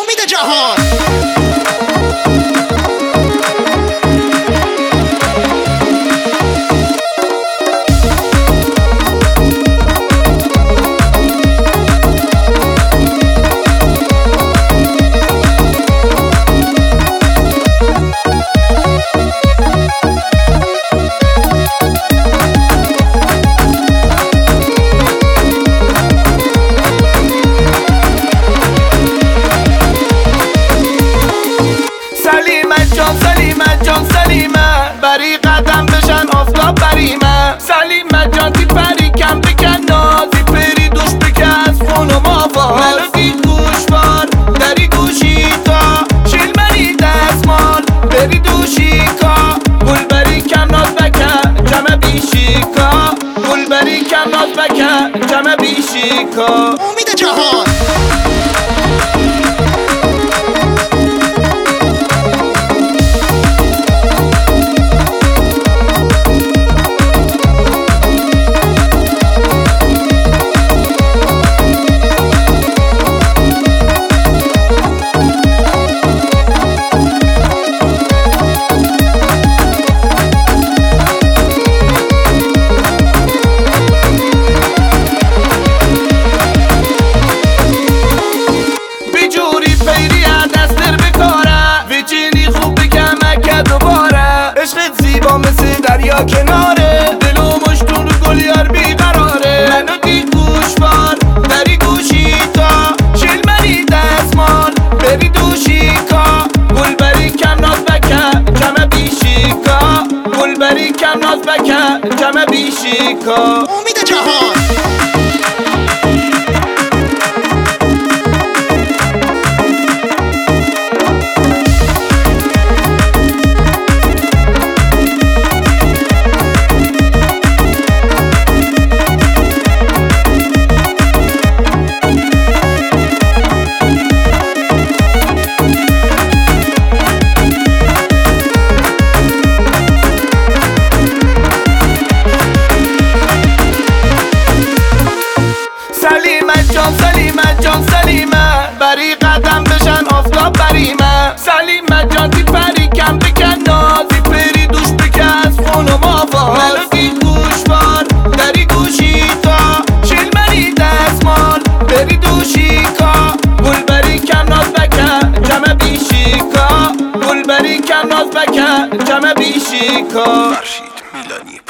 امید جهان. سلیمت جان سلیمت بری قدم بشن آفتاب بریمه. سلیمت جان تی پری کم بکن نازی پری دوش بکس خون و مافاز منو دید گوشوار دری گوشی تا شیل منی دستمال بری دوشی کا گل بری کم ناز بکن جمع بیشی کا گل بری کم ناز بکن جمع بیشی کا امید جهان. مثل دریا کناره دل و مشتون رو گل یار بیقراره. منو دید گوشوار دری گوشی تا شیل منی دستمال بری دوشی کا گل بری کم ناز بکن جمع بیشی کا گل بری کم ناز بکن جمع بیشی کا امید جهان. سلیمت جان سلیمت بری قدم بشن آفتاب بریمه. سلیمت جان تی پری کم بکن نازی پری دوش بکس خون و مافاز منو دید گوشوار دری گوشی تا شیل منی دستمال بری دوشی کا گل بری کم ناز بکن جمع بیشی کا گل بری کم ناز بکن جمع بیشی کا. فرشید میلانی